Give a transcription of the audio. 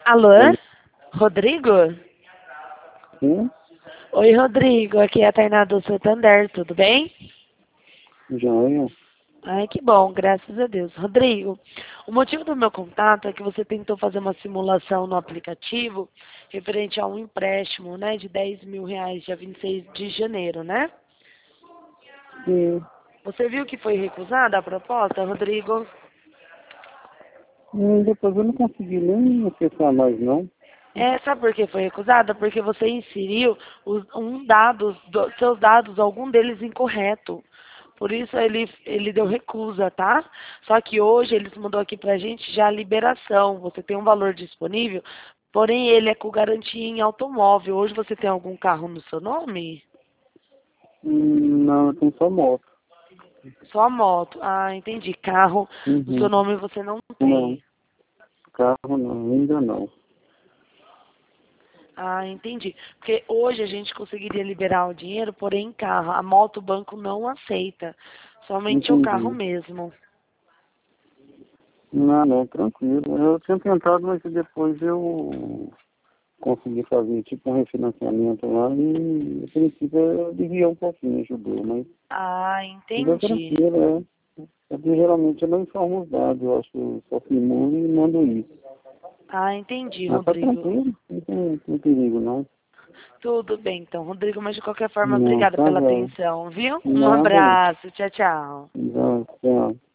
Alô? Oi. Rodrigo? Sim, Oi, Rodrigo. Aqui é a Tainá do Santander, tudo bem? joia. Ai, que bom, graças a Deus. Rodrigo, o motivo do meu contato é que você tentou fazer uma simulação no aplicativo referente a um empréstimo, né, de R$ 10.000, dia 26 de janeiro, né? Sim. Você viu que foi recusada a proposta, Rodrigo? Depois eu não consegui nem acessar mais, não. Sabe por que foi recusada? Porque você inseriu seus dados, algum deles incorreto. Por isso ele deu recusa, tá? Só que hoje eles mandou aqui pra gente já a liberação. Você tem um valor disponível, porém ele é com garantia em automóvel. Hoje você tem algum carro no seu nome? Não, eu tenho só moto. Só moto. Ah, entendi. Carro no seu Uhum. nome você não Não, tem. carro não, ainda não. Ah, entendi. Porque hoje a gente conseguiria liberar o dinheiro, porém em carro. A moto o banco não aceita. Somente o carro Entendi. mesmo. Não, não, tranquilo. Eu tinha tentado, mas depois eu consegui fazer tipo um refinanciamento lá e, a princípio, eu devia um pouquinho, ajudou, mas Ah, tudo entendi. tranquilo, é. Porque geralmente eu não informo os dados, eu acho que eu só simulo e mando isso. Ah, entendi, Mas tá Rodrigo. tranquilo, não tem perigo não. Tudo bem, então, Rodrigo, mas de qualquer forma, Não, obrigada tá pela bom. atenção, viu? Um Nada, abraço. Tchau, tchau. não, tchau.